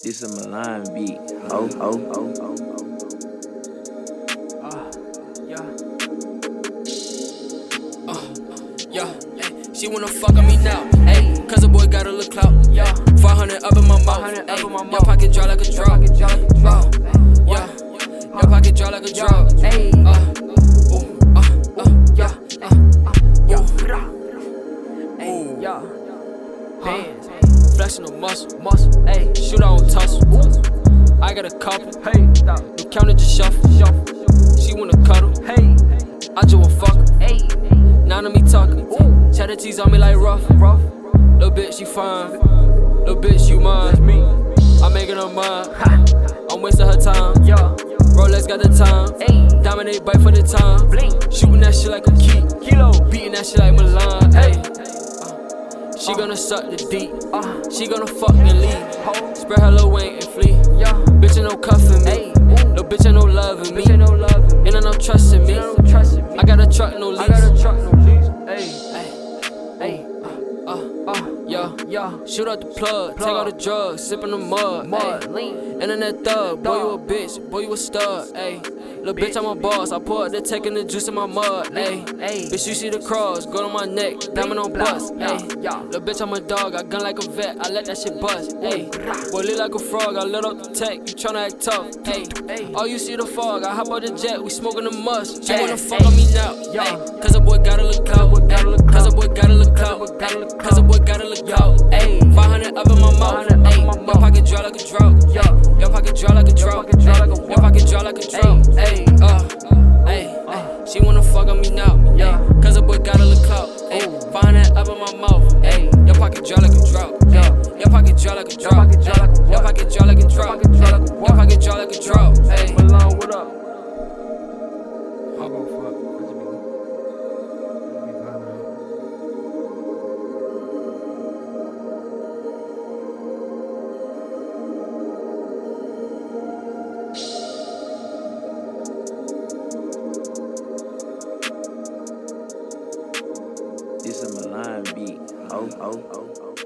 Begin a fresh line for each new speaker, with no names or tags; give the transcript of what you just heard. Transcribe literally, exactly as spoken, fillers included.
This a Milan beat. Oh, oh, oh, oh, oh.
Uh, yeah. Uh, yeah. Ay, she wanna fuck on me now. Hey, cause a boy got a little clout. Yeah. five hundred up in my mouth. Ay, your pocket dry like a drought. Uh, yeah. Your pocket dry like a drought. Hey. Uh, ooh, uh, uh, yeah. Uh, uh, ooh. Hey, yeah. Bands. Flexing the muscle, muscle, ayy. Shoot out on tussle. Ooh. I got a couple, hey. Stop. The counter just shuffle, shuffle. She wanna cuddle, hey. I just wanna fuck her, hey. Now to me talking, ooh. Cheddar cheese on me like rough, rough. Little bitch, she fine. Little bitch, you mine. That's me. I'm making her mine. Ha. I'm wasting her time. Yeah. Rolex got the time. Ayy. Dominate bite for the time. Blink. Shooting that shit like a key. Kilo. Beating that shit like Milan. Hey. She gonna suck the deep, uh, she gonna fuck and leave. Spread her little wing and flee. Yeah. Bitch ain't no cuffin' me. No bitch ain't no loving me. Ain't no trusting me. I got a truck, no lease. I got a truck, no lease. Ayy, ayy, uh, uh, uh, yeah, yeah. Shoot out the plug, take all the drugs, sip in the mud, mud, lean. Internet thug, boy you a bitch, boy you a stud, ayy. Little bitch, I'm a boss. I pour out the tech and the juice in my mud. Ayy, bitch, you see the cross, go to my neck, diamond on bust. Ayy, little bitch, I'm a dog. I gun like a vet. I let that shit bust. Ayy, boy, lit like a frog. I lit up the tech. You tryna act tough. Ayy, all you see the fog. I hop out the jet. We smoking the must. She wanna fuck on me now. Ayy, cause a boy gotta look out. Cause a boy gotta look out. Cause a boy gotta look out. Ayy, five hundred up in my mouth. Ayy, your pocket dry like a drought. Your pocket dry like a drought. Your pocket dry like a drought. Ayy. Uh, ayy, ayy, she wanna fuck on me now, yeah. Cause a boy got a little clout, ayy. Find that up in my mouth, ayy. Your pocket dry like a drought, yeah. Your pocket dry like a drought, your pocket dry like a drought, your pocket dry like a drought, ayy. Milan, what up? I'll go fuck.
This a Milan beat. Oh, oh, oh, oh.